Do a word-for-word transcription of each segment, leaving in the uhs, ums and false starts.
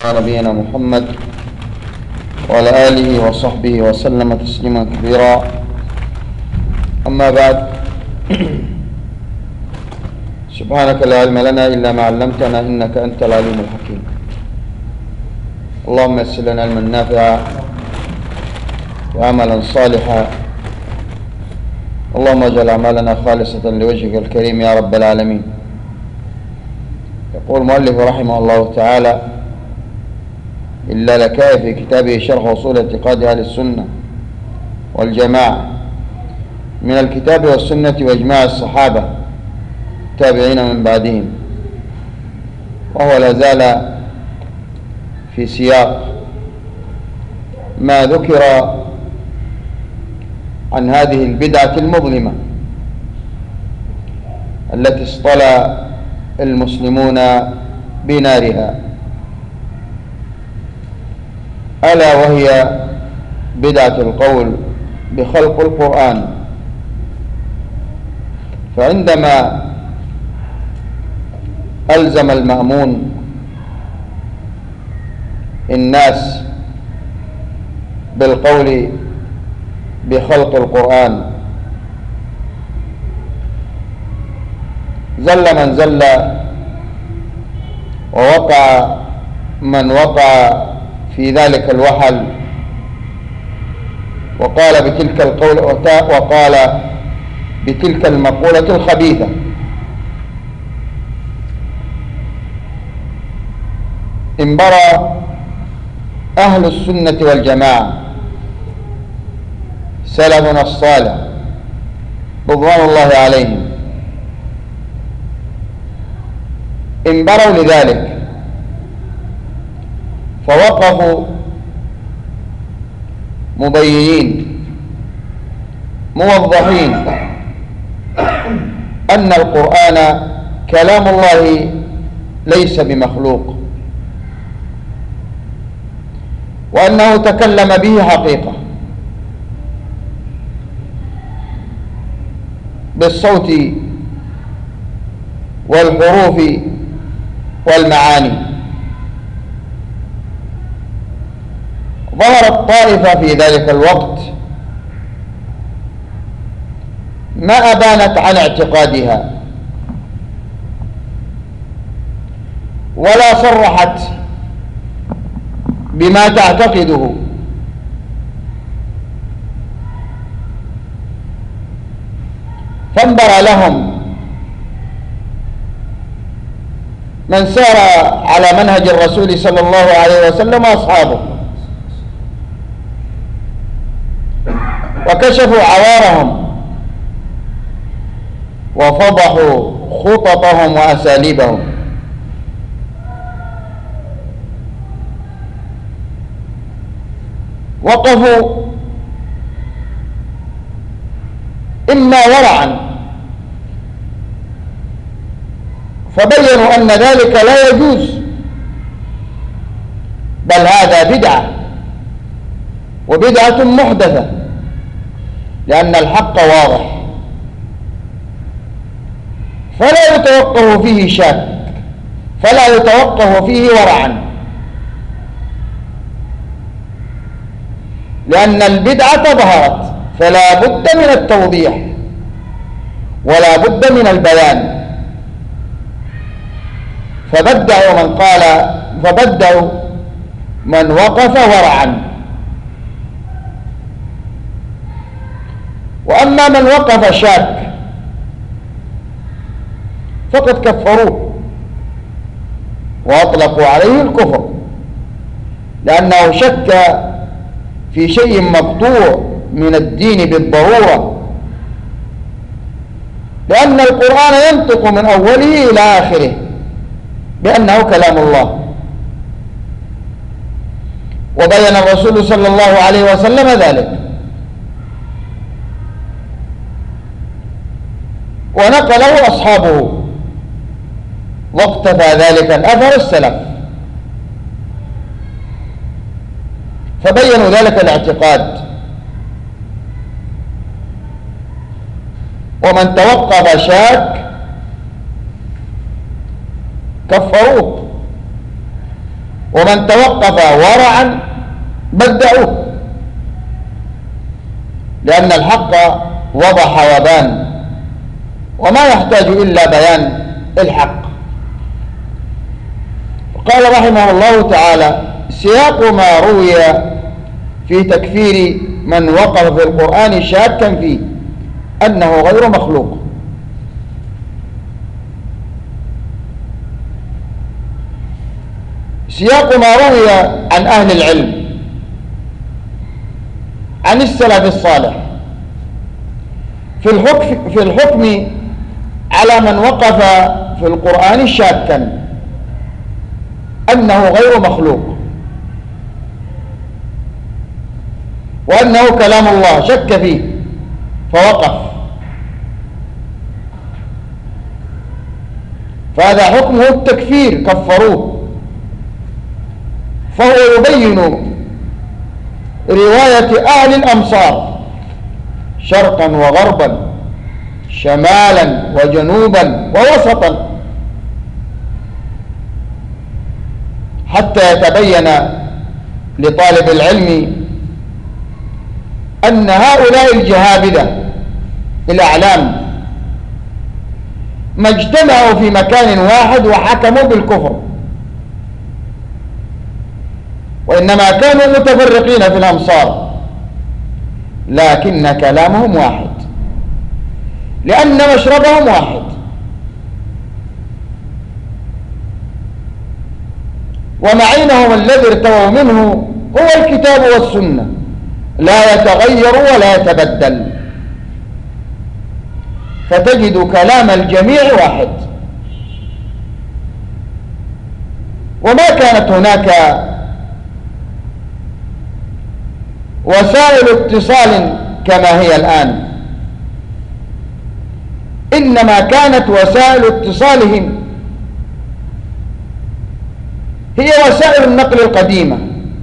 نبينا محمد وعلى آله وصحبه وسلم تسليما كثيرا. أما بعد، سبحانك لا علم لنا إلا ما علمتنا إنك أنت العليم الحكيم. اللهم يسر لنا علما نافعا وعملا صالحا، اللهم اجعل أعمالنا خالصة لوجهك الكريم يا رب العالمين. يقول المؤلف رحمه الله تعالى: إلا لكائي في كتابه شرح أصول اعتقاد أهل السنة والجماعة من الكتاب والسنة وإجماع الصحابة التابعين من بعدهم، وهو لا زال في سياق ما ذكر عن هذه البدعة المظلمة التي اصطلى المسلمون بنارها، ألا وهي بدعة القول بخلق القرآن. فعندما ألزم المأمون الناس بالقول بخلق القرآن زل من زل ووقع من وقع في ذلك الوحل، وقال بتلك القول وقال بتلك المقولة الخبيثة. انبرى أهل السنة والجماعة سلفنا الصالح رضوان الله عليهم، انبروا لذلك فوقفوا مبينين موضحين أن القرآن كلام الله ليس بمخلوق، وأنه تكلم به حقيقة بالصوت والحروف والمعاني. ظهرت طائفة في ذلك الوقت ما أبانت عن اعتقادها ولا صرحت بما تعتقده، فانبر لهم من سار على منهج الرسول صلى الله عليه وسلم وأصحابه، وكشفوا عوارهم وفضحوا خططهم وأساليبهم. وقفوا إما ورعا فبينوا أن ذلك لا يجوز، بل هذا بدعة وبدعة محدثة، لأن الحق واضح فلا يتوقف فيه شك، فلا يتوقف فيه ورعا، لأن البدعة ظهرت فلا بد من التوضيح ولا بد من البيان. فبدعوا من قال فبدعوا من وقف ورعا، وأما من وقف شاك فقد كفروه وأطلقوا عليه الكفر، لأنه شك في شيء مقطوع من الدين بالضرورة، لأن القرآن ينطق من أوله إلى آخره بأنه كلام الله، وبين الرسول صلى الله عليه وسلم ذلك، ونقله أصحابه، واقتفى ذلك الأثر السلف، فبينوا ذلك الاعتقاد. ومن توقف شاك كفروه ومن توقف ورعا بدعوه، لأن الحق وضح وبان، وما يحتاج إلا بيان الحق. قال رحمه الله تعالى: سياق ما روي في تكفير من وقف في القرآن شاكا فيه أنه غير مخلوق. سياق ما روي عن أهل العلم عن السلف الصالح في الحكم, في الحكم على من وقف في القرآن شاكا أنه غير مخلوق، وأنه كلام الله، شك فيه فوقف، فهذا حكمه التكفير، كفروه. فهو يبين رواية أهل الأمصار شرقا وغربا، شمالا وجنوبا ووسطا، حتى يتبين لطالب العلم أن هؤلاء الجهابذة الأعلام ما اجتمعوا في مكان واحد وحكموا بالكفر، وإنما كانوا متفرقين في الأمصار، لكن كلامهم واحد، لأن مشربهم واحد. ومعينهم الذي ارتووا منه هو الكتاب والسنة، لا يتغير ولا يتبدل، فتجد كلام الجميع واحد. وما كانت هناك وسائل اتصال كما هي الآن، إنما كانت وسائل اتصالهم هي وسائل النقل القديمة،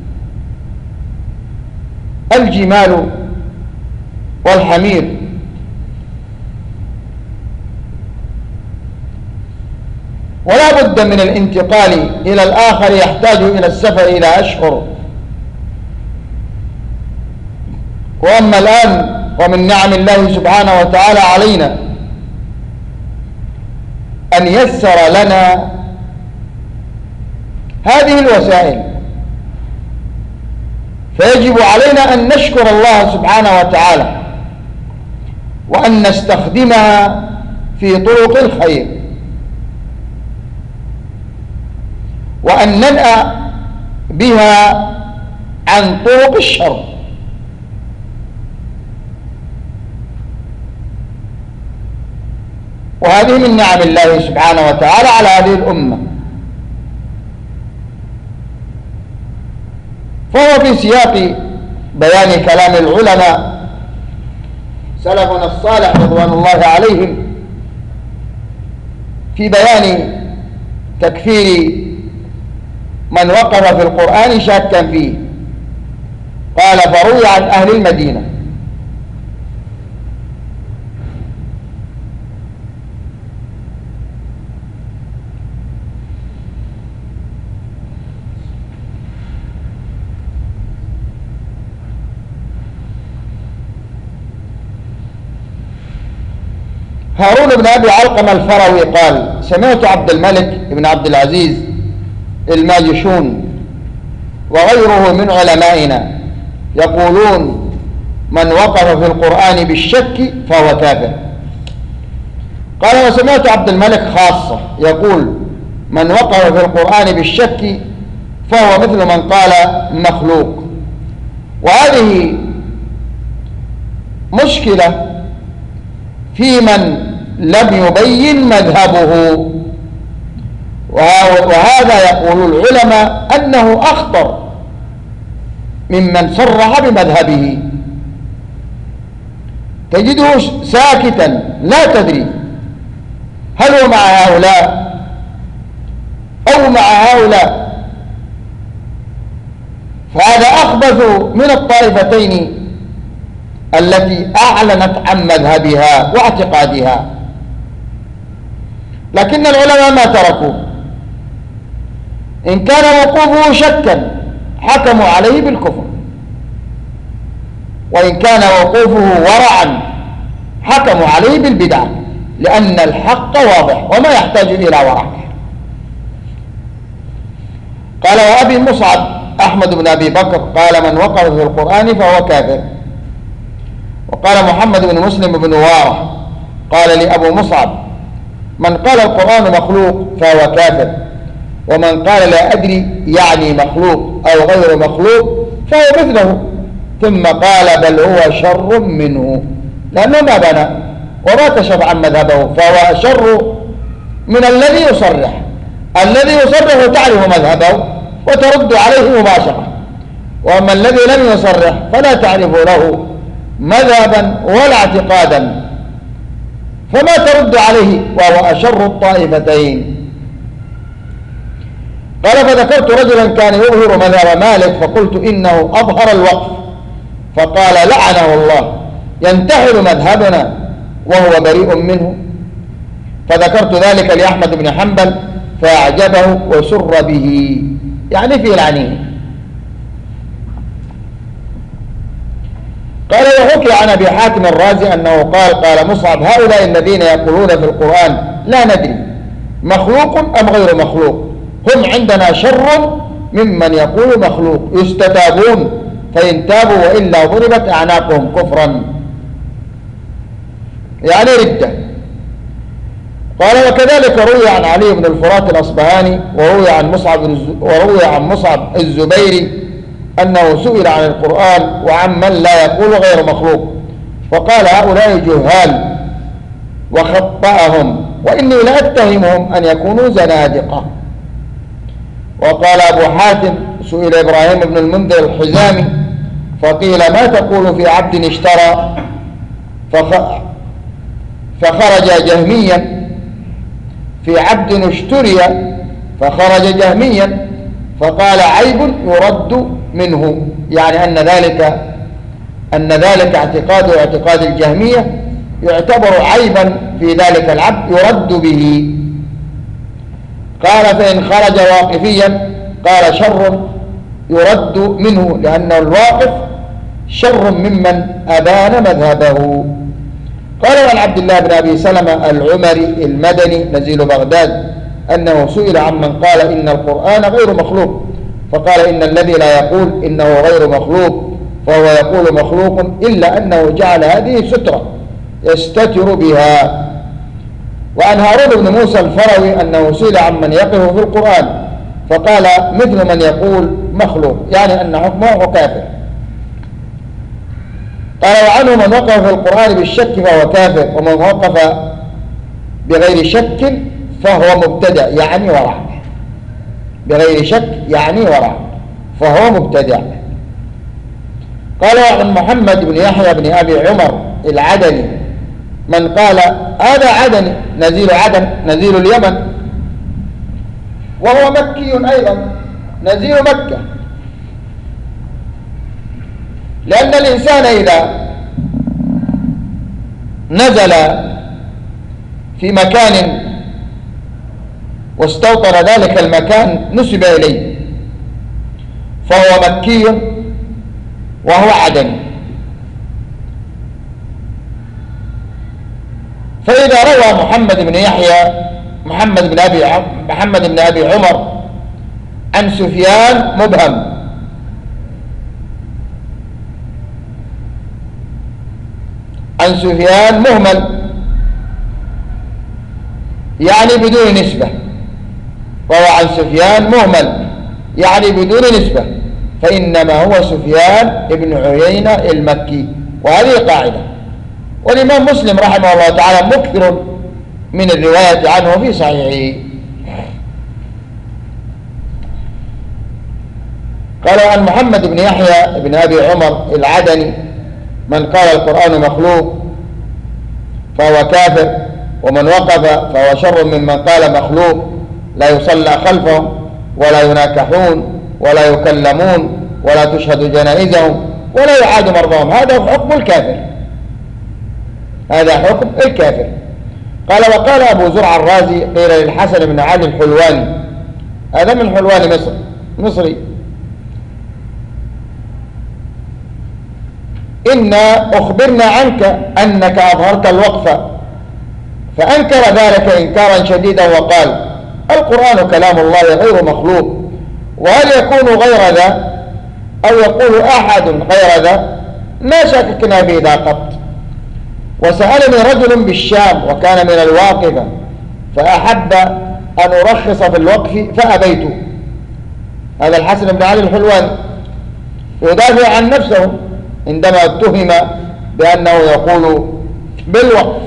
الجمال والحمير، ولا بد من الانتقال إلى الآخر يحتاج إلى السفر إلى أشهر. وأما الآن ومن نعم الله سبحانه وتعالى علينا أن يسر لنا هذه الوسائل، فيجب علينا أن نشكر الله سبحانه وتعالى، وأن نستخدمها في طرق الخير، وأن ننأى بها عن طرق الشر. وهذه من نعم الله سبحانه وتعالى على هذه الأمة. فهو في سياق بيان كلام العلماء سلفنا الصالح رضوان الله عليهم في بيان تكفير من وقف في القرآن شاكا فيه. قال: فروي عن أهل المدينة هارون بن أبي علقمة الفروي قال: سمعت عبد الملك بن عبد العزيز الماجشون وغيره من علمائنا يقولون: من وقف في القرآن بالشك فهو كافر. قال: وسمعت عبد الملك خاصة يقول: من وقف في القرآن بالشك فهو مثل من قال مخلوق. وهذه مشكلة في من لم يبين مذهبه، وهذا يقول العلماء أنه أخطر ممن صرح بمذهبه. تجده ساكتا لا تدري هل هو مع هؤلاء أو مع هؤلاء، فهذا أخبث من الطائفتين التي أعلنت عن مذهبها واعتقادها. لكن العلماء ما تركوا، إن كان وقوفه شكا حكموا عليه بالكفر، وإن كان وقوفه ورعا حكموا عليه بالبدعة، لأن الحق واضح وما يحتاج إلى ورع. قال وأبي مصعب أحمد بن أبي بكر قال من وقف في القرآن فهو كافر. وقال محمد بن مسلم بن وارة قال لأبو مصعب من قال القرآن مخلوق فهو كافر، ومن قال لا أدري يعني مخلوق أو غير مخلوق فهو مثله، ثم قال بل هو شر منه، لأنه ما بنى وما كشف عن مذهبه، فهو شر من الذي يصرح. الذي يصرح تعرف مذهبه وترد عليه مباشرة، وأما الذي لم يصرح فلا تعرف له مذهبا ولا اعتقادا، فما ترد عليه، وهو أشر الطائفتين. قال فذكرت رجلا كان يظهر مذهب مالك فقلت إنه أظهر الوقف، فقال لعنه الله ينتحل مذهبنا وهو بريء منه. فذكرت ذلك لأحمد بن حنبل فأعجبه وسر به، يعني في لعنه. قال وحكي عن أبي حاتم الرازي أنه قال قال مصعب هؤلاء الذين يقولون في القرآن لا ندري مخلوق أم غير مخلوق هم عندنا شر ممن يقول مخلوق يستتابون فإن تابوا وإلا ضربت أعناقهم كفرا، يعني ردة. قال وكذلك روي عن علي بن الفرات الأصبهاني وروي عن مصعب وروي عن مصعب الزبيري أنه سئل عن القرآن وعن من لا يقول غير مخلوق، فقال هؤلاء جهال وخطأهم، وإني لا أتهمهم أن يكونوا زنادقة. وقال أبو حاتم سئل إبراهيم بن المنذر الحزامي فقيل ما تقول في عبد اشترى فخرج جهميا، في عبد اشتري فخرج جهميا، فقال عيب يرد منه، يعني أن ذلك أن ذلك اعتقاد اعتقاد الجهمية يعتبر عيبا في ذلك العبد يرد به. قال فإن خرج واقفيا قال شر يرد منه، لأن الواقف شر ممن أبان مذهبه. قال عن عبد الله بن أبي سلمة العمري المدني نزيل بغداد أنه سئل عمن قال إن القرآن غير مخلوق، فقال إن الذي لا يقول إنه غير مخلوق فهو يقول مخلوق، إلا أنه جعل هذه سترة يستتر بها. وعن هارون بن موسى الفروي أنه سئل عمن يقف في القرآن فقال مثل من يقول مخلوق، يعني أن حكمه كافر. قال وعنه من وقف في القرآن بالشك فهو كافر، ومن وقف بغير شك فهو مبتدع يعني ورع، بغير شك يعني ورع فهو مبتدع. قال عن محمد بن يحيى بن أبي عمر العدني من قال هذا عدني نزيل عدن نزيل اليمن، وهو مكي أيضا نزيل مكة، لأن الإنسان إذا نزل في مكان واستوطن ذلك المكان نسب إليه، فهو مكي وهو عدني. فإذا روى محمد بن يحيى محمد بن أبي محمد بن أبي عمر عن سفيان مبهم، عن سفيان مهمل يعني بدون نسبة، وهو عن سفيان مهمل يعني بدون نسبة، فإنما هو سفيان بن عيينة المكي، وهذه قاعدة. والإمام مسلم رحمه الله تعالى مكثر من الرواية عنه في صحيحه. قال عن محمد بن يحيى بن أبي عمر العدني من قال القرآن مخلوق فهو كافر، ومن وقف فهو شر ممن قال مخلوق لا يصلى خلفهم ولا يناكحون ولا يكلمون ولا تشهد جنائزهم ولا يعاد مرضاهم. هذا حكم الكافر، هذا حكم الكافر. قال وقال أبو زرع الرازي قيل للحسن بن علي الحلواني هذا من حلوان مصر، مصري. إنا أخبرنا عنك أنك أظهرت الوقف، فأنكر ذلك إنكارا شديدا وقال: القرآن كلام الله غير مخلوق، وهل يكون غير ذا أو يقول أحد غير ذا؟ ما شككنا في ذا قط. وسألني رجل بالشام وكان من الواقفة فأحب أن أرخص في الوقف فأبيت. هذا الحسن بن علي الحلواني يدافع عن نفسه عندما اتهم بأنه يقول بالوقف.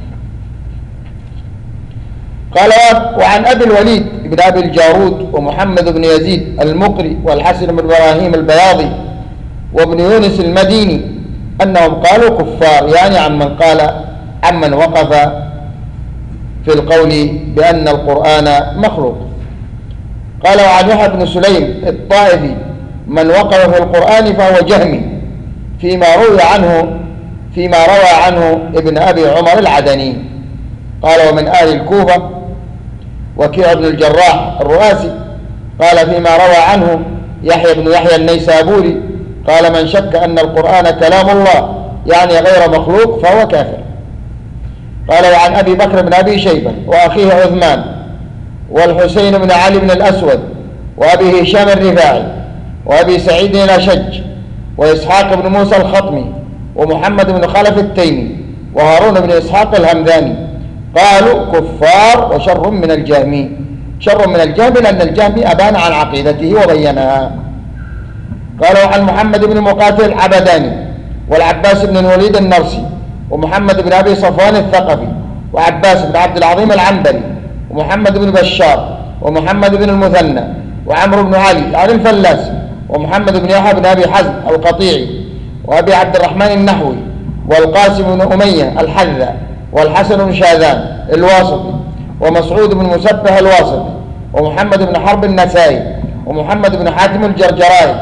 قال: وعن أبي الوليد بن أبي الجارود ومحمد بن يزيد المقري والحسن بن إبراهيم البياضي وابن يونس المديني أنهم قالوا كفار، يعني عن من قال عمن وقف في القول بأن القرآن مخلوق. قال: وعن يحيى بن سليم الطائفي من وقف في القرآن فهو جهمي، فيما روي عنه فيما روى عنه ابن أبي عمر العدني. قال: ومن أهل الكوفة وكيع بن الجراح الرؤاسي قال فيما روى عنه يحيى بن يحيى النيسابوري قال: من شك أن القرآن كلام الله يعني غير مخلوق فهو كافر. قال: وعن أبي بكر بن أبي شيبة وأخيه عثمان والحسين بن علي بن الأسود وأبي هشام الرفاعي وأبي سعيد الأشج وإسحاق بن موسى الخطمي ومحمد بن خلف التيمي وهارون بن إسحاق الهمداني قالوا كفار وشر من الجهمي. شر من الجهمي لأن الجهمي أبان عن عقيدته وبينها. قالوا عن محمد بن مقاتل العبداني والعباس بن الوليد النرسي ومحمد بن أبي صفوان الثقفي وعباس بن عبد العظيم العنبري ومحمد بن بشار ومحمد بن المثنى وعمرو بن علي عن الفلاس ومحمد بن يحيى بن أبي حزم القطيعي وأبي عبد الرحمن النحوي والقاسم بن أمية الحذا والحسن بن شاذان الواسطي ومسعود بن مسبح الواسطي ومحمد بن حرب النسائي ومحمد بن حاتم الجرجرائي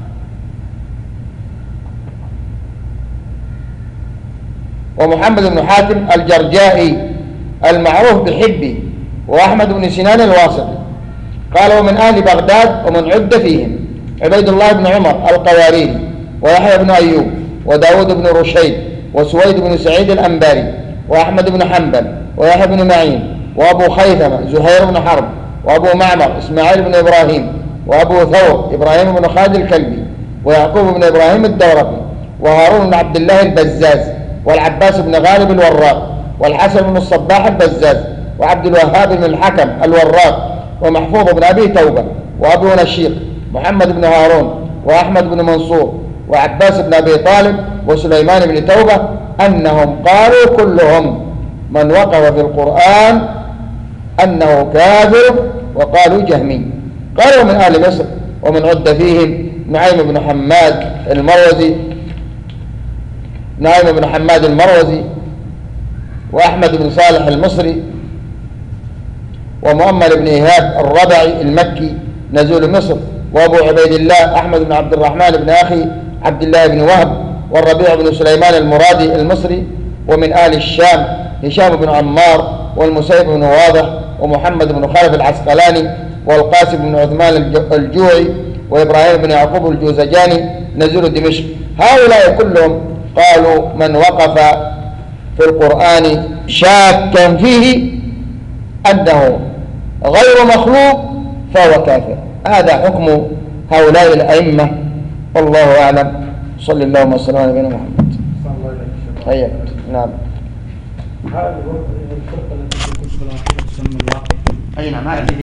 ومحمد بن حاتم الجرجائي المعروف بحبي وأحمد بن سنان الواسطي. قال: ومن أهل بغداد ومن عد فيهم عبيد الله بن عمر القواريري ويحيى بن أيوب وداود بن رشيد وسويد بن سعيد الأنباري وأحمد بن حنبل ويحيى بن معين وأبو خيثمة زهير بن حرب وأبو معمر إسماعيل بن إبراهيم وأبو ثور إبراهيم بن خالد الكلبي ويعقوب بن إبراهيم الدورقي وهارون بن عبد الله البزاز والعباس بن غالب الوراق والحسن بن الصباح البزاز وعبد الوهاب بن الحكم الوراق ومحفوظ بن أبي توبة وأبو نشيق محمد بن هارون وأحمد بن منصور وعباس بن أبي طالب وسليمان بن توبة أنهم قالوا كلهم من وقف في القرآن أنه كافر وقالوا جهمي. قالوا من أهل مصر ومن عد فيهم نعيم بن حماد المروزي نعيم بن حماد المروزي وأحمد بن صالح المصري ومؤمل بن إيهاب الربعي المكي نزول مصر وأبو عبيد الله أحمد بن عبد الرحمن بن أخي عبد الله بن وهب والربيع بن سليمان المرادي المصري. ومن آل الشام هشام بن عمار والمسيب بن واضح ومحمد بن خالد العسقلاني والقاسم بن عثمان الجوعي وإبراهيم بن يعقوب الجوزجاني نزول دمشق. هؤلاء كلهم قالوا من وقف في القرآن شاكا فيه أنه غير مخلوق فهو كافر. هذا حكم هؤلاء الأئمة والله أعلم. صلى الله وسلم على نبينا محمد. هيا نعم. هذه الفرقة التي تسمى الواقع. أي نعم.